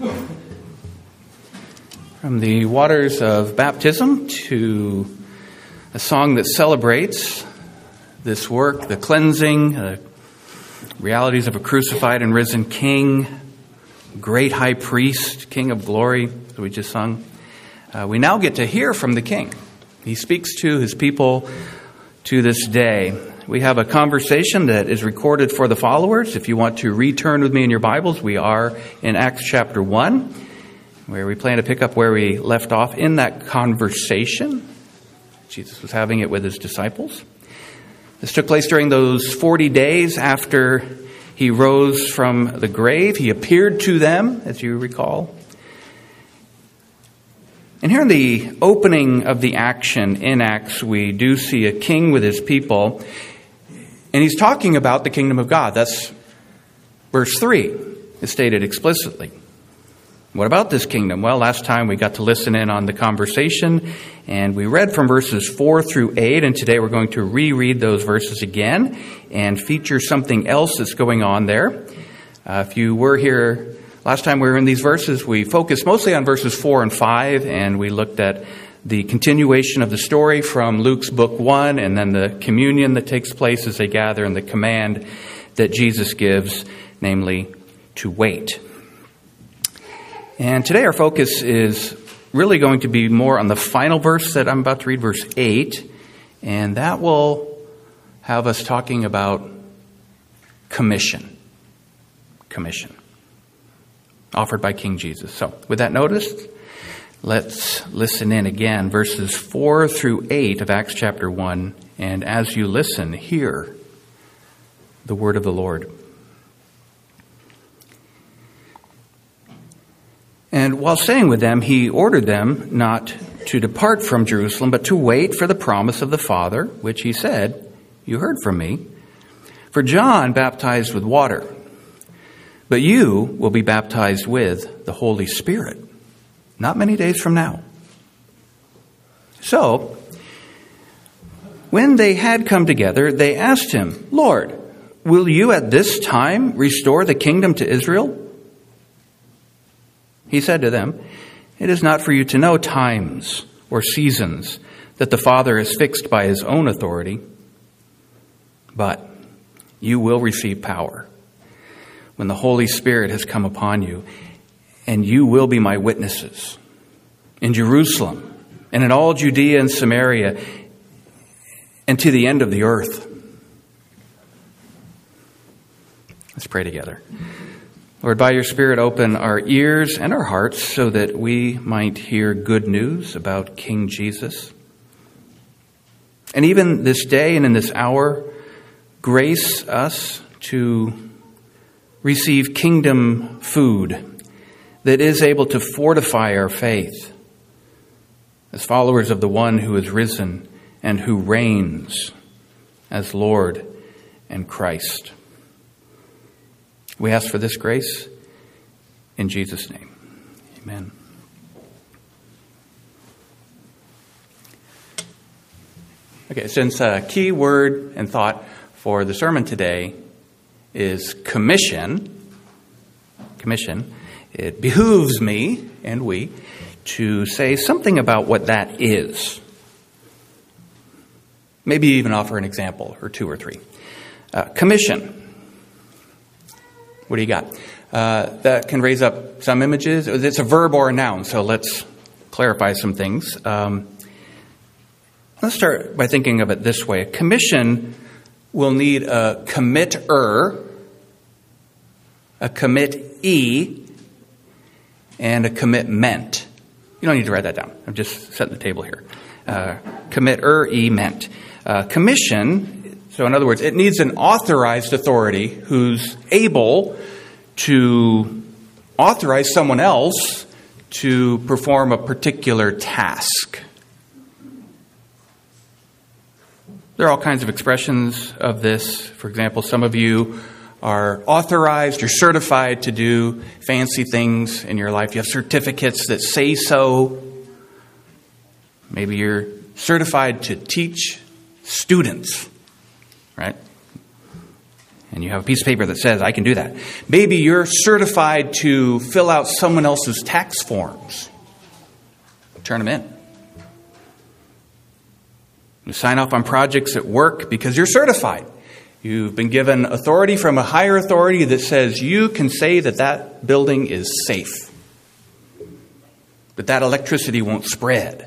From the waters of baptism to a song that celebrates this work, the cleansing, the realities of a crucified and risen King, great high priest, King of glory, that we just sung. We now get to hear from the King. He speaks to his people to this day. We have a conversation that is recorded for the followers. If you want to return with me in your Bibles, we are in Acts chapter 1, where we plan to pick up where we left off in that conversation. Jesus was having it with his disciples. This took place during those 40 days after he rose from the grave. He appeared to them, as you recall. And here in the opening of the action in Acts, we do see a king with his people. And he's talking about the kingdom of God. That's verse 3 is stated explicitly. What about this kingdom? Well, last time we got to listen in on the conversation, and we read from verses 4 through 8, and today we're going to reread those verses again and feature something else that's going on there. If you were here last time we were in these verses, we focused mostly on verses 4 and 5, and we looked at the continuation of the story from Luke's book 1, and then the communion that takes place as they gather, and the command that Jesus gives, namely, to wait. And today our focus is really going to be more on the final verse that I'm about to read, verse 8. And that will have us talking about commission. Commission. Offered by King Jesus. So, with that noticed, let's listen in again, verses 4 through 8 of Acts chapter 1. And as you listen, hear the word of the Lord. And while staying with them, he ordered them not to depart from Jerusalem, but to wait for the promise of the Father, which he said, "You heard from me. For John baptized with water, but you will be baptized with the Holy Spirit not many days from now." So, when they had come together, they asked him, "Lord, will you at this time restore the kingdom to Israel?" He said to them, "It is not for you to know times or seasons that the Father has fixed by his own authority, but you will receive power when the Holy Spirit has come upon you, and you will be my witnesses in Jerusalem and in all Judea and Samaria and to the end of the earth." Let's pray together. Lord, by your Spirit, open our ears and our hearts so that we might hear good news about King Jesus. And even this day and in this hour, grace us to receive kingdom food that is able to fortify our faith as followers of the one who is risen and who reigns as Lord and Christ. We ask for this grace in Jesus' name. Amen. Okay, since a key word and thought for the sermon today is commission, it behooves me and we to say something about what that is. Maybe even offer an example or two or three. Commission. What do you got? That can raise up some images. It's a verb or a noun, so let's clarify some things. Let's start by thinking of it this way. A commission will need a committer, a committee, and a commitment. You don't need to write that down. I'm just setting the table here. Committer-ement. Commission. So in other words, it needs an authorized authority who's able to authorize someone else to perform a particular task. There are all kinds of expressions of this. For example, some of you are authorized, you're certified to do fancy things in your life. You have certificates that say so. Maybe you're certified to teach students, right? And you have a piece of paper that says, I can do that. Maybe you're certified to fill out someone else's tax forms. Turn them in. You sign off on projects at work because you're certified. You've been given authority from a higher authority that says you can say that that building is safe. That electricity won't spread.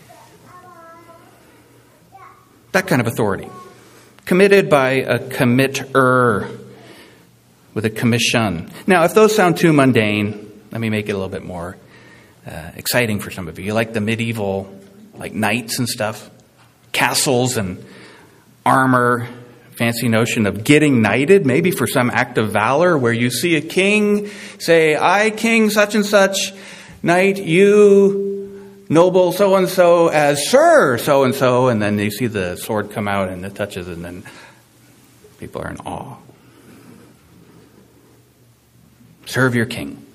That kind of authority. Committed by a committer with a commission. Now, if those sound too mundane, let me make it a little bit more exciting for some of you. You like the medieval, like knights and stuff, castles and armor, fancy notion of getting knighted, maybe for some act of valor where you see a king say, I, king such and such, knight you, noble so-and-so, as sir so-and-so, and then you see the sword come out and it touches, and then people are in awe. Serve your king.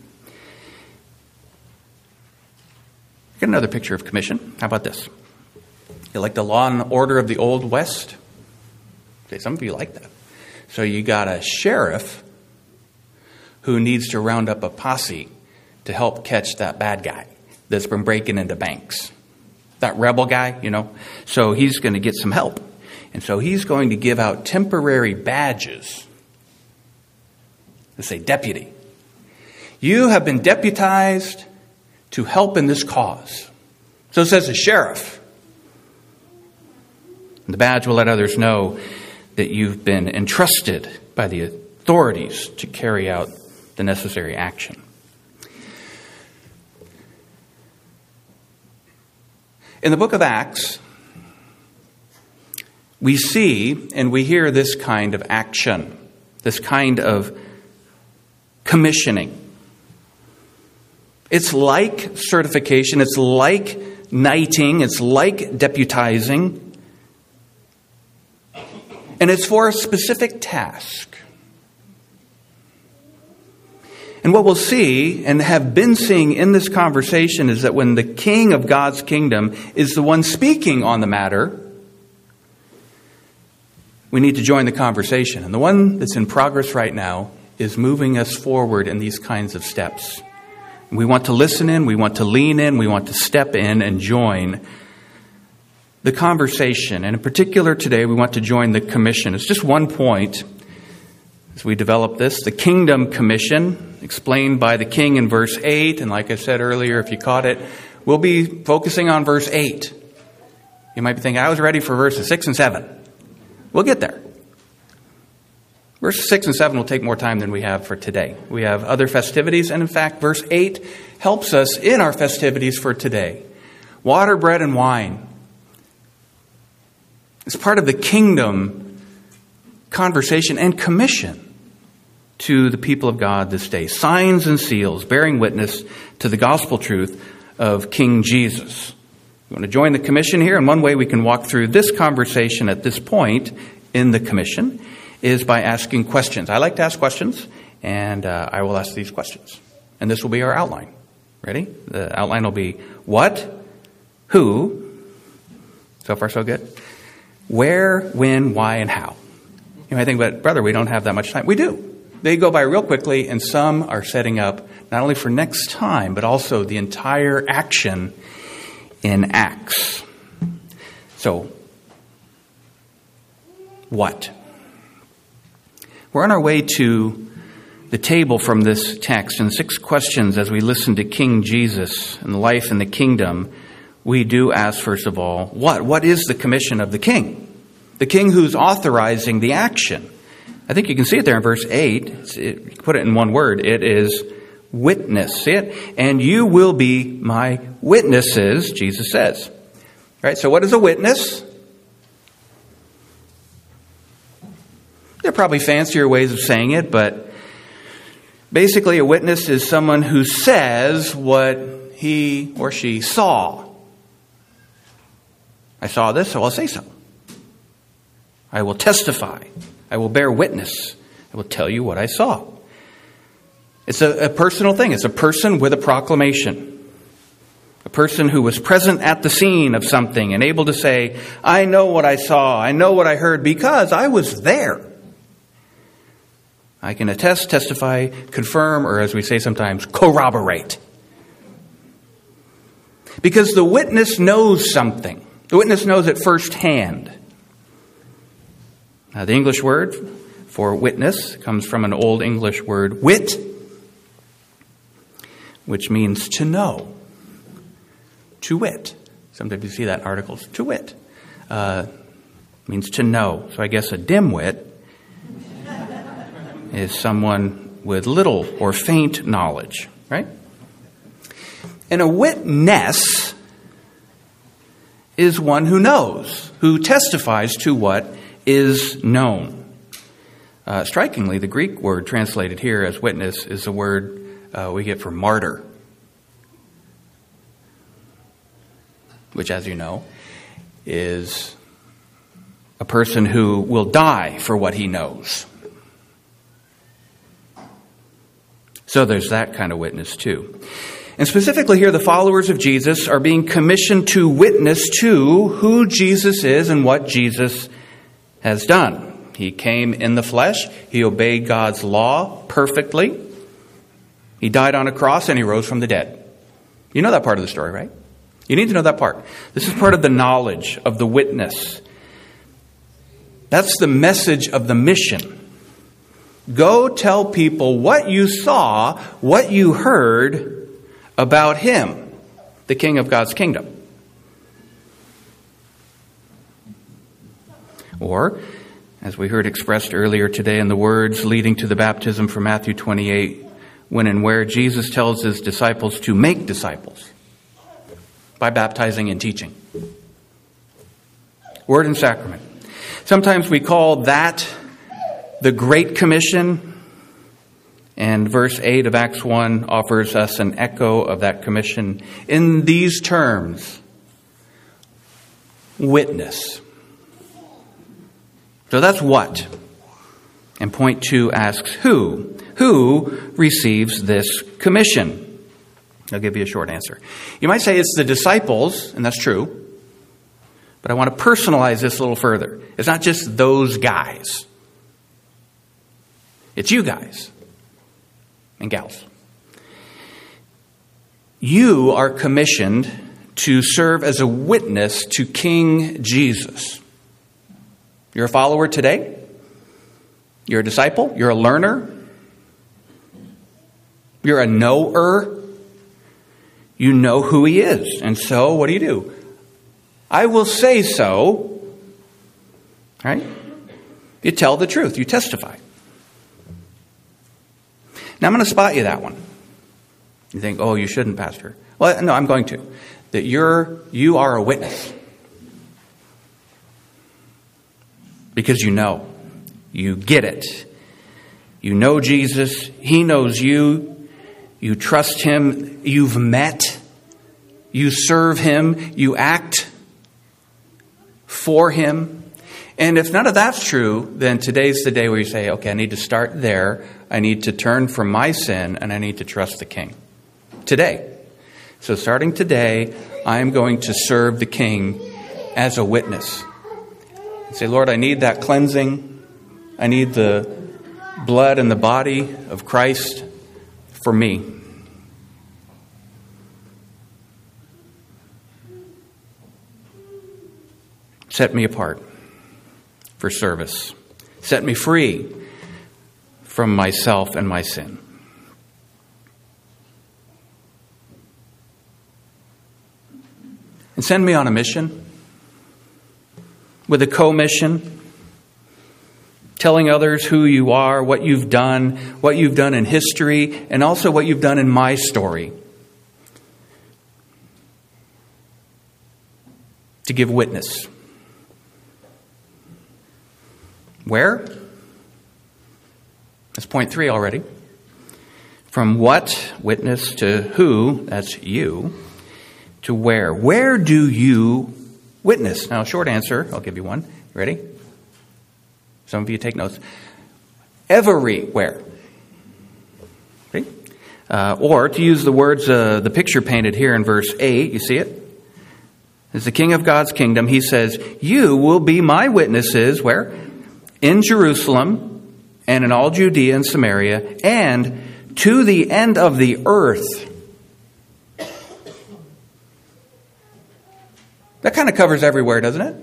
Get another picture of commission. How about this? You like the law and order of the Old West? Okay, some of you like that. So you got a sheriff who needs to round up a posse to help catch that bad guy that's been breaking into banks. That rebel guy, you know. So he's going to get some help. And so he's going to give out temporary badges that say deputy. You have been deputized to help in this cause. So it says the sheriff. And the badge will let others know that you've been entrusted by the authorities to carry out the necessary action. In the book of Acts, we see and we hear this kind of action, this kind of commissioning. It's like certification, it's like knighting, it's like deputizing, and it's for a specific task. And what we'll see and have been seeing in this conversation is that when the king of God's kingdom is the one speaking on the matter, we need to join the conversation. And the one that's in progress right now is moving us forward in these kinds of steps. We want to listen in, we want to lean in, we want to step in and join the conversation. And in particular today, we want to join the commission. It's just one point as we develop this. The kingdom commission, explained by the king in verse 8. And like I said earlier, if you caught it, we'll be focusing on verse 8. You might be thinking, I was ready for verses 6 and 7. We'll get there. Verses 6 and 7 will take more time than we have for today. We have other festivities, and in fact, verse 8 helps us in our festivities for today. Water, bread, and wine. It's part of the kingdom conversation and commission to the people of God this day. Signs and seals bearing witness to the gospel truth of King Jesus. We want to join the commission here, and one way we can walk through this conversation at this point in the commission is by asking questions. I like to ask questions, and I will ask these questions. And this will be our outline. Ready? The outline will be what, who, so far so good, where, when, why, and how. You might think, but brother, we don't have that much time. We do. They go by real quickly, and some are setting up not only for next time, but also the entire action in Acts. So, what? We're on our way to the table from this text, and 6 questions as we listen to King Jesus and the life in the kingdom. We do ask, first of all, what? What is the commission of the king? The king who's authorizing the action. I think you can see it there in verse 8. You can put it in one word. It is witness. See it? And you will be my witnesses, Jesus says. Right? So what is a witness? There are probably fancier ways of saying it, but basically a witness is someone who says what he or she saw. I saw this, so I'll say so. I will testify. I will bear witness. I will tell you what I saw. It's a personal thing. It's a person with a proclamation. A person who was present at the scene of something and able to say, I know what I saw. I know what I heard because I was there. I can attest, testify, confirm, or as we say sometimes, corroborate. Because the witness knows something. The witness knows it firsthand. The English word for witness comes from an Old English word, wit, which means to know. To wit. Sometimes you see that in articles. To wit. Means to know. So I guess a dimwit is someone with little or faint knowledge, right? And a witness is one who knows, who testifies to what is known. Strikingly, the Greek word translated here as witness is the word we get for martyr, which, as you know, is a person who will die for what he knows. So there's that kind of witness too. And specifically here, the followers of Jesus are being commissioned to witness to who Jesus is and what Jesus has done. He came in the flesh. He obeyed God's law perfectly. He died on a cross and he rose from the dead. You know that part of the story, right? You need to know that part. This is part of the knowledge of the witness. That's the message of the mission. Go tell people what you saw, what you heard about him, the King of God's kingdom. Or, as we heard expressed earlier today in the words leading to the baptism from Matthew 28, when and where Jesus tells his disciples to make disciples by baptizing and teaching. Word and sacrament. Sometimes we call that the Great Commission, and verse 8 of Acts 1 offers us an echo of that commission in these terms. Witness. So that's what. And point 2 asks who. Who receives this commission? I'll give you a short answer. You might say it's the disciples, and that's true. But I want to personalize this a little further. It's not just those guys. It's you guys and gals. You are commissioned to serve as a witness to King Jesus. You're a follower today. You're a disciple. You're a learner. You're a knower. You know who he is. And so, what do? I will say so. Right? You tell the truth. You testify. Now, I'm going to spot you that one. You think, oh, you shouldn't, Pastor. Well, no, I'm going to. That you are a witness. Because you know. You get it. You know Jesus. He knows you. You trust him. You've met. You serve him. You act for him. And if none of that's true, then today's the day where you say, okay, I need to start there. I need to turn from my sin and I need to trust the King. Today. So starting today, I am going to serve the King as a witness. Say, Lord, I need that cleansing. I need the blood and the body of Christ for me. Set me apart for service. Set me free from myself and my sin. And send me on a mission with a co-mission, telling others who you are, what you've done in history, and also what you've done in my story. To give witness. Where? That's point 3 already. From what, witness, to who, that's you, to where. Where do you witness? Now, short answer, I'll give you one. You ready? Some of you take notes. Everywhere. Okay? Or, to use the words, the picture painted here in verse 8, you see it? As the King of God's kingdom, he says, you will be my witnesses, where? In Jerusalem, and in all Judea and Samaria, and to the end of the earth. That kind of covers everywhere, doesn't it?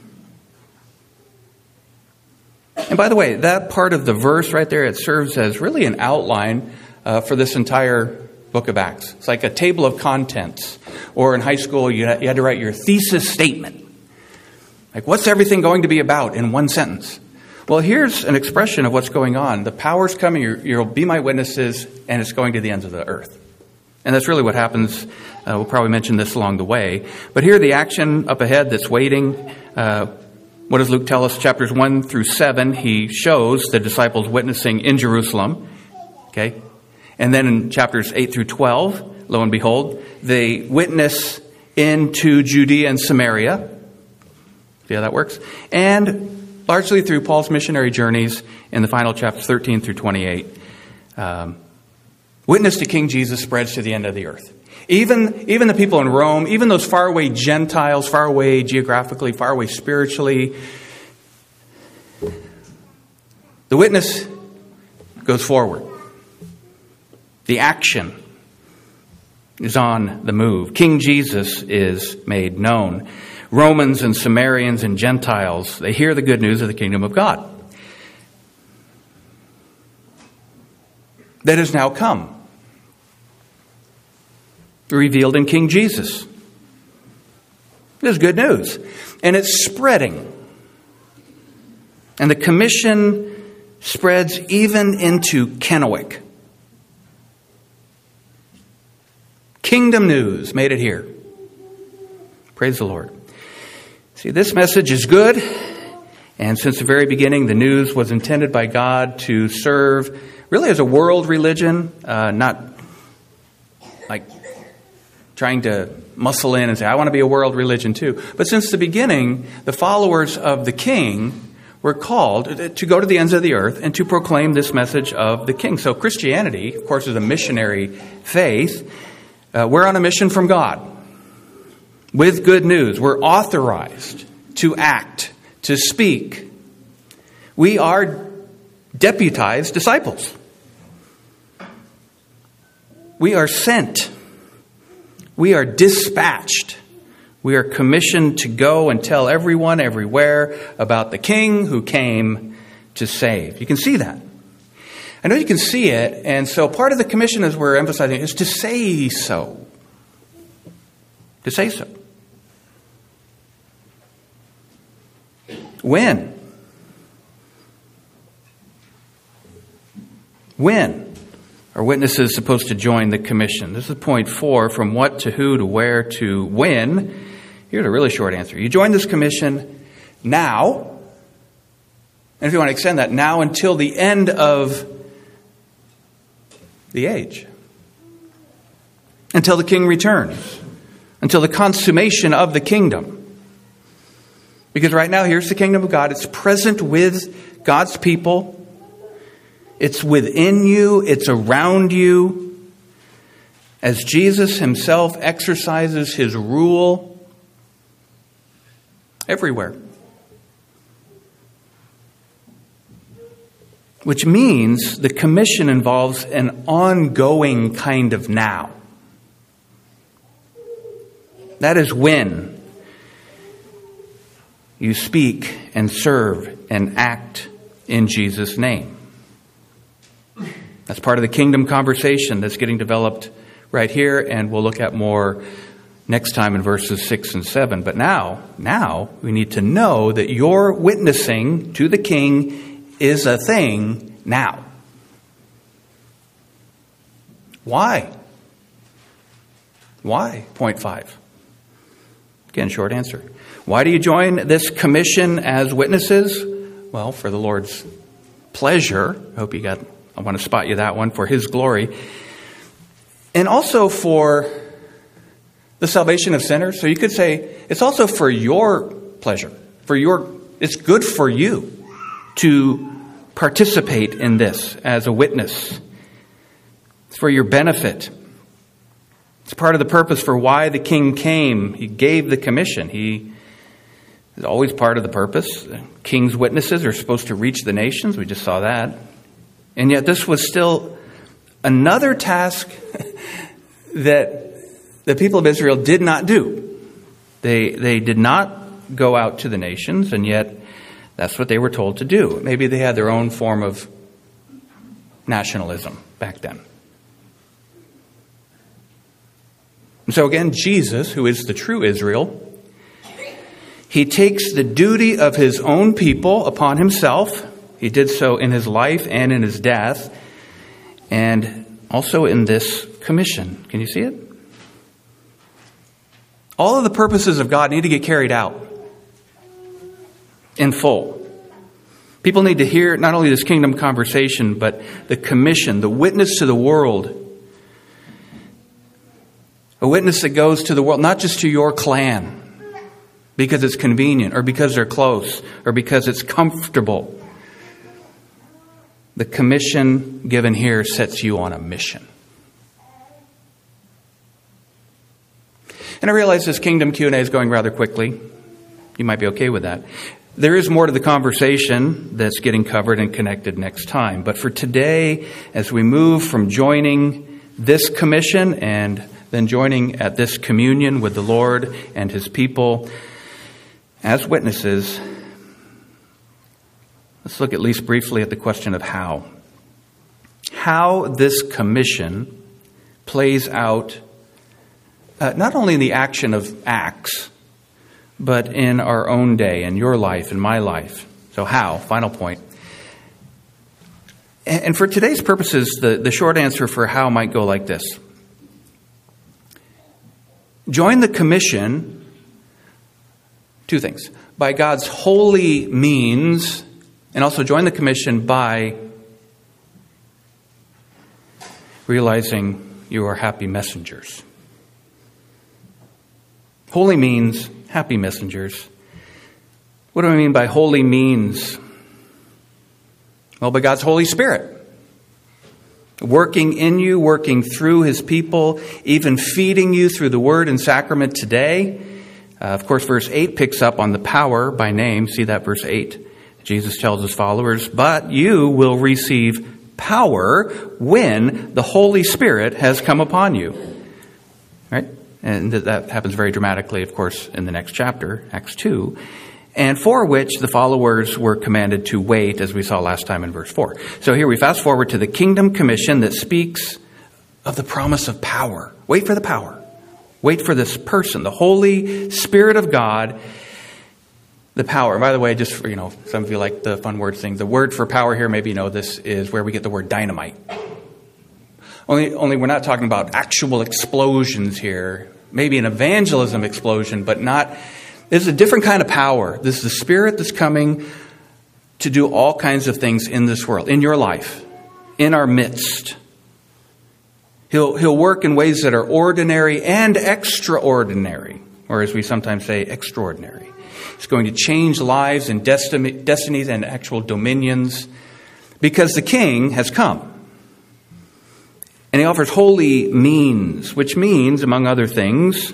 And by the way, that part of the verse right there, it serves as really an outline for this entire book of Acts. It's like a table of contents. Or in high school, you had to write your thesis statement. Like, what's everything going to be about in one sentence? Well, here's an expression of what's going on. The power's coming, you'll be my witnesses, and it's going to the ends of the earth. And that's really what happens. We'll probably mention this along the way. But here, the action up ahead that's waiting. What does Luke tell us? Chapters 1 through 7, he shows the disciples witnessing in Jerusalem. Okay? And then in chapters 8 through 12, lo and behold, they witness into Judea and Samaria. See how that works? And largely through Paul's missionary journeys in the final chapters 13 through 28. Witness to King Jesus spreads to the end of the earth. Even the people in Rome, even those faraway Gentiles, far away geographically, far away spiritually, the witness goes forward. The action is on the move. King Jesus is made known. Romans and Samaritans and Gentiles, they hear the good news of the kingdom of God that has now come, revealed in King Jesus. This is good news. And it's spreading. And the commission spreads even into Kennewick. Kingdom news made it here. Praise the Lord. See, this message is good. And since the very beginning, the news was intended by God to serve really as a world religion, not like trying to muscle in and say, I want to be a world religion too. But since the beginning, the followers of the King were called to go to the ends of the earth and to proclaim this message of the King. So Christianity, of course, is a missionary faith. We're on a mission from God with good news. We're authorized to act, to speak. We are deputized disciples. We are sent. We are dispatched. We are commissioned to go and tell everyone, everywhere, about the King who came to save. You can see that. I know you can see it, and so part of the commission, as we're emphasizing, is to say so. To say so. When? When are witnesses supposed to join the commission? This is point 4, from what to who to where to when. Here's a really short answer. You join this commission now, and if you want to extend that, now until the end of the age. Until the King returns. Until the consummation of the kingdom. Because right now, here's the kingdom of God. It's present with God's people. It's within you. It's around you. As Jesus himself exercises his rule everywhere. Which means the commission involves an ongoing kind of now. That is when you speak and serve and act in Jesus' name. That's part of the kingdom conversation that's getting developed right here, and we'll look at more next time in verses 6 and 7. But now we need to know that your witnessing to the King is a thing now. Why? Why? Point 5. Again, short answer. Why do you join this commission as witnesses? Well, for the Lord's pleasure. I want to spot you that one, for his glory. And also for the salvation of sinners. So you could say it's also for your pleasure. It's good for you to participate in this as a witness. It's for your benefit. It's part of the purpose for why the King came. He gave the commission. He is always part of the purpose. The King's witnesses are supposed to reach the nations. We just saw that. And yet this was still another task that the people of Israel did not do. They did not go out to the nations, and yet that's what they were told to do. Maybe they had their own form of nationalism back then. And so again, Jesus, who is the true Israel, he takes the duty of his own people upon himself. He did so in his life and in his death, and also in this commission. Can you see it? All of the purposes of God need to get carried out in full. People need to hear not only this kingdom conversation, but the commission, the witness to the world. A witness that goes to the world, not just to your clan, because it's convenient, or because they're close, or because it's comfortable. The commission given here sets you on a mission. And I realize this Kingdom Q&A is going rather quickly. You might be okay with that. There is more to the conversation that's getting covered and connected next time. But for today, as we move from joining this commission and then joining at this communion with the Lord and his people as witnesses, let's look at least briefly at the question of how. How this commission plays out not only in the action of Acts, but in our own day, in your life, in my life. So how? Final point. And for today's purposes, the short answer for how might go like this. Join the commission, two things, by God's holy means, and also join the commission by realizing you are happy messengers. Holy means happy messengers. What do I mean by holy means? Well, by God's Holy Spirit. Working in you, working through his people, even feeding you through the word and sacrament today. Of course, verse 8 picks up on the power by name. See that verse 8. Jesus tells his followers, but you will receive power when the Holy Spirit has come upon you. Right? And that happens very dramatically, of course, in the next chapter, Acts 2, and for which the followers were commanded to wait, as we saw last time in verse 4. So here we fast forward to the Kingdom Commission that speaks of the promise of power. Wait for the power. Wait for this person, the Holy Spirit of God, the power. And by the way, just for, some of you like the fun word thing. The word for power here, maybe you know this, is where we get the word dynamite. Only we're not talking about actual explosions here. Maybe an evangelism explosion, but not. This is a different kind of power. This is the Spirit that's coming to do all kinds of things in this world, in your life, in our midst. He'll work in ways that are ordinary and extraordinary, or as we sometimes say, extraordinary. He's going to change lives and destinies and actual dominions because the King has come. And he offers holy means, which means, among other things,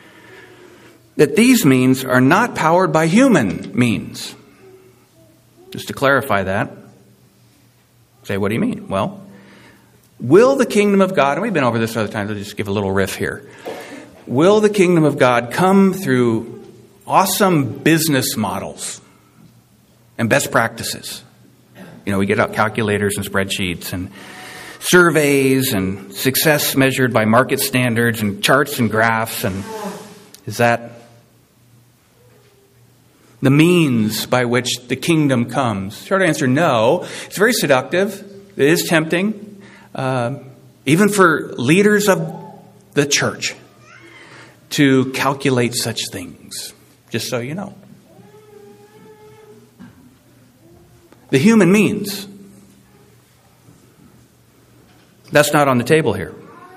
that these means are not powered by human means. Just to clarify that, say, what do you mean? Well, will the kingdom of God, and we've been over this other times, I'll just give a little riff here. Will the kingdom of God come through awesome business models and best practices? We get out calculators and spreadsheets and surveys and success measured by market standards and charts and graphs. And is that the means by which the kingdom comes? Short answer, no. It's very seductive. It is tempting, even for leaders of the church, to calculate such things, just so you know. The human means. That's not on the table here.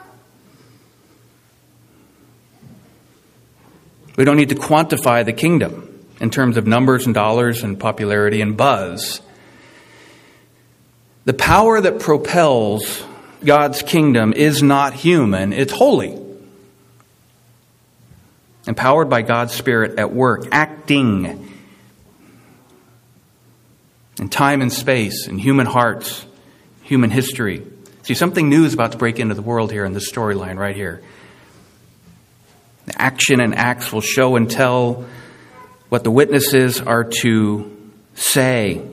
We don't need to quantify the kingdom in terms of numbers and dollars and popularity and buzz. The power that propels God's kingdom is not human, it's holy. Empowered by God's Spirit at work, acting in time and space, in human hearts, human history. See, something new is about to break into the world here in this storyline right here. The action and acts will show and tell what the witnesses are to say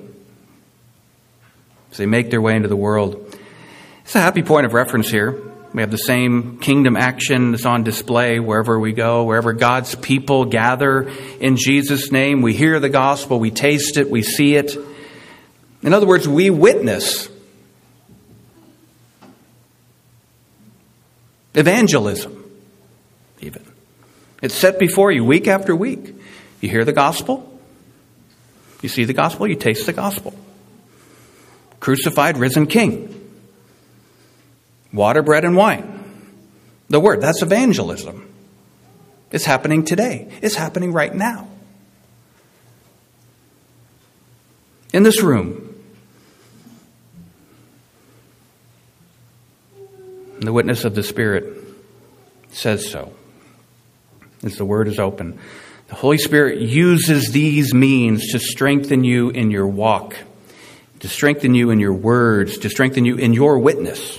as they make their way into the world. It's a happy point of reference here. We have the same kingdom action that's on display wherever we go, wherever God's people gather in Jesus' name. We hear the gospel, we taste it, we see it. In other words, we witness. Evangelism, even. It's set before you week after week. You hear the gospel, you see the gospel, you taste the gospel. Crucified, risen King. Water, bread, and wine. The word, that's evangelism. It's happening today. It's happening right now. In this room. The witness of the Spirit says so. As the word is open. The Holy Spirit uses these means to strengthen you in your walk. To strengthen you in your words. To strengthen you in your witness.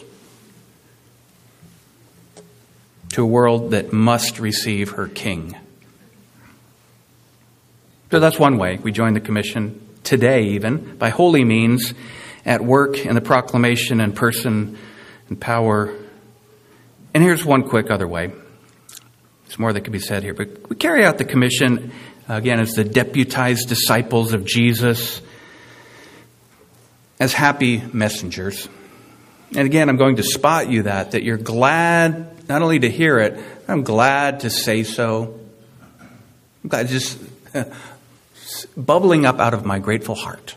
To a world that must receive her King. So that's one way we join the commission today even, by holy means, at work in the proclamation and person and power. And here's one quick other way. There's more that could be said here, but we carry out the commission, again, as the deputized disciples of Jesus, as happy messengers. And again, I'm going to spot you that you're glad not only to hear it, I'm glad to say so. I'm glad, just bubbling up out of my grateful heart.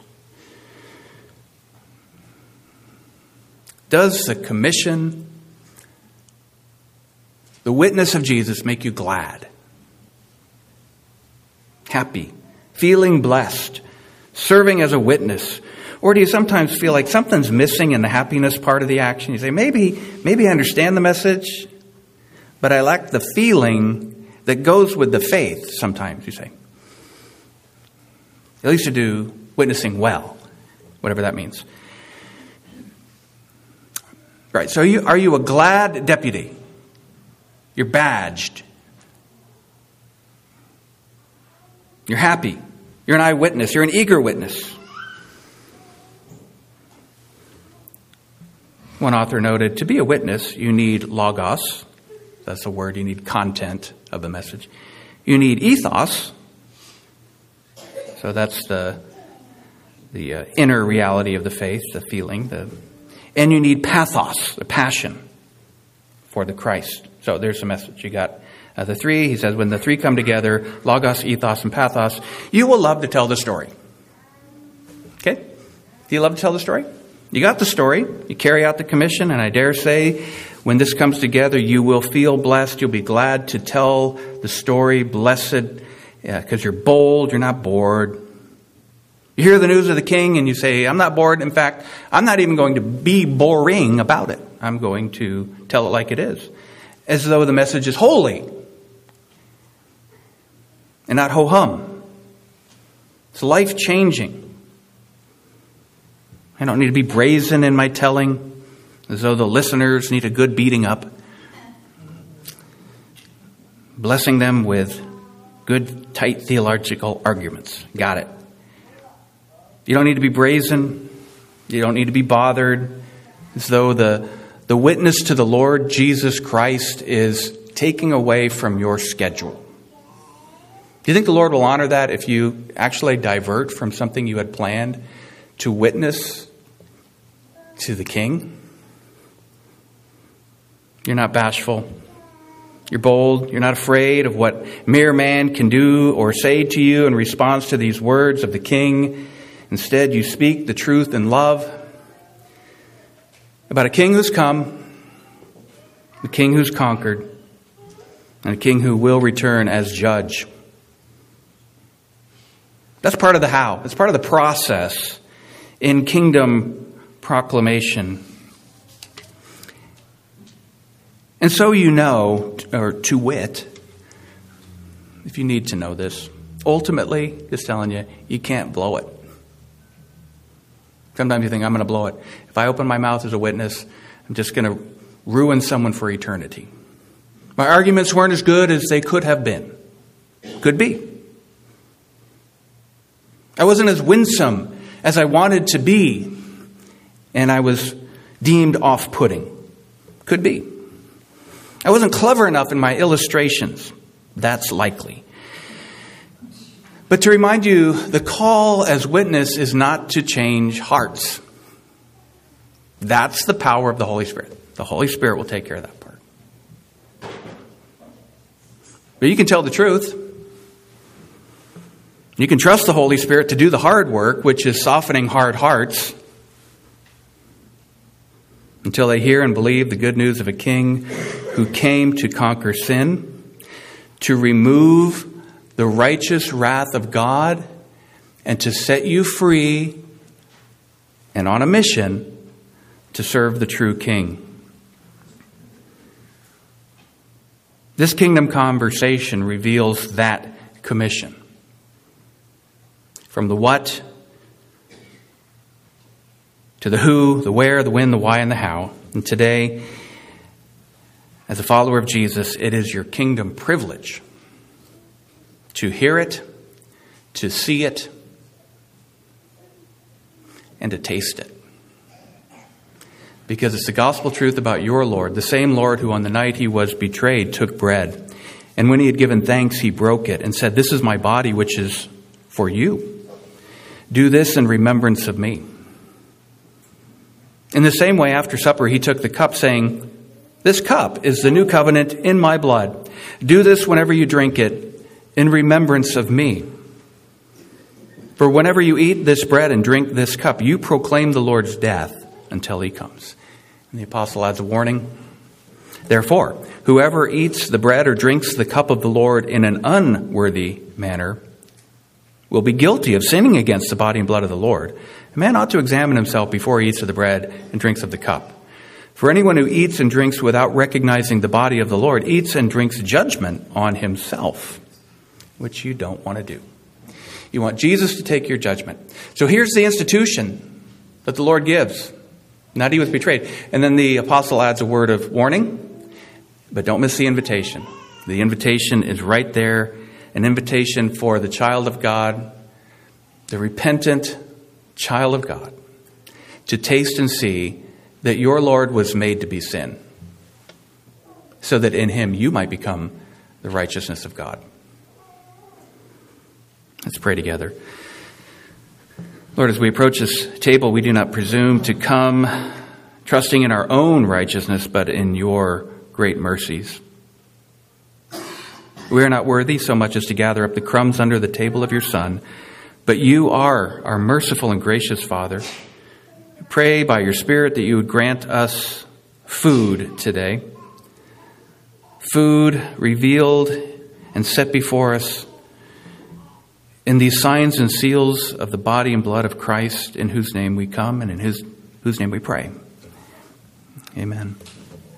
Does the commission, the witness of Jesus, make you glad? Happy? Feeling blessed? Serving as a witness? Or do you sometimes feel like something's missing in the happiness part of the action? You say, maybe I understand the message, but I lack the feeling that goes with the faith sometimes, you say. At least to do witnessing well, whatever that means. Right, so are you a glad deputy? You're badged. You're happy. You're an eyewitness. You're an eager witness. One author noted, to be a witness, you need logos. That's a word. You need content of the message. You need ethos. So that's the inner reality of the faith, the feeling. And you need pathos, the passion for the Christ. So there's the message. You got the three. He says, when the three come together, logos, ethos, and pathos, you will love to tell the story. Okay? Do you love to tell the story? You got the story. You carry out the commission, and I dare say, when this comes together, you will feel blessed. You'll be glad to tell the story. Blessed, because you're bold. You're not bored. You hear the news of the King, and you say, I'm not bored. In fact, I'm not even going to be boring about it. I'm going to tell it like it is, as though the message is holy and not ho-hum. It's life-changing. I don't need to be brazen in my telling, as though the listeners need a good beating up. Blessing them with good, tight theological arguments. Got it. You don't need to be brazen. You don't need to be bothered, as though the witness to the Lord Jesus Christ is taking away from your schedule. Do you think the Lord will honor that if you actually divert from something you had planned to witness to the King? You're not bashful. You're bold. You're not afraid of what mere man can do or say to you in response to these words of the King. Instead, you speak the truth in love about a King who's come, a King who's conquered, and a King who will return as judge. That's part of the how. It's part of the process in kingdom proclamation. And so you know, or to wit, if you need to know this, ultimately, just telling you, you can't blow it. Sometimes you think, I'm going to blow it. If I open my mouth as a witness, I'm just going to ruin someone for eternity. My arguments weren't as good as they could have been. Could be. I wasn't as winsome as I wanted to be, and I was deemed off-putting. Could be. I wasn't clever enough in my illustrations. That's likely. But to remind you, the call as witness is not to change hearts. That's the power of the Holy Spirit. The Holy Spirit will take care of that part. But you can tell the truth. You can trust the Holy Spirit to do the hard work, which is softening hard hearts, until they hear and believe the good news of a King who came to conquer sin, to remove the righteous wrath of God, and to set you free and on a mission to serve the true King. This kingdom conversation reveals that commission. From the what to the who, the where, the when, the why, and the how. And today, as a follower of Jesus, it is your kingdom privilege to hear it, to see it, and to taste it. Because it's the gospel truth about your Lord, the same Lord who on the night he was betrayed took bread. And when he had given thanks, he broke it and said, "This is my body, which is for you. Do this in remembrance of me." In the same way, after supper, he took the cup, saying, "This cup is the new covenant in my blood. Do this whenever you drink it in remembrance of me. For whenever you eat this bread and drink this cup, you proclaim the Lord's death until he comes." And the apostle adds a warning. "Therefore, whoever eats the bread or drinks the cup of the Lord in an unworthy manner will be guilty of sinning against the body and blood of the Lord. A man ought to examine himself before he eats of the bread and drinks of the cup. For anyone who eats and drinks without recognizing the body of the Lord eats and drinks judgment on himself," which you don't want to do. You want Jesus to take your judgment. So here's the institution that the Lord gives. Not he was betrayed. And then the apostle adds a word of warning, but don't miss the invitation. The invitation is right there. An invitation for the child of God, the repentant child of God, to taste and see that your Lord was made to be sin, so that in him you might become the righteousness of God. Let's pray together. Lord, as we approach this table, we do not presume to come trusting in our own righteousness, but in your great mercies. We are not worthy so much as to gather up the crumbs under the table of your Son, but you are our merciful and gracious Father. We pray by your Spirit that you would grant us food today, food revealed and set before us in these signs and seals of the body and blood of Christ, in whose name we come and in whose name we pray. Amen.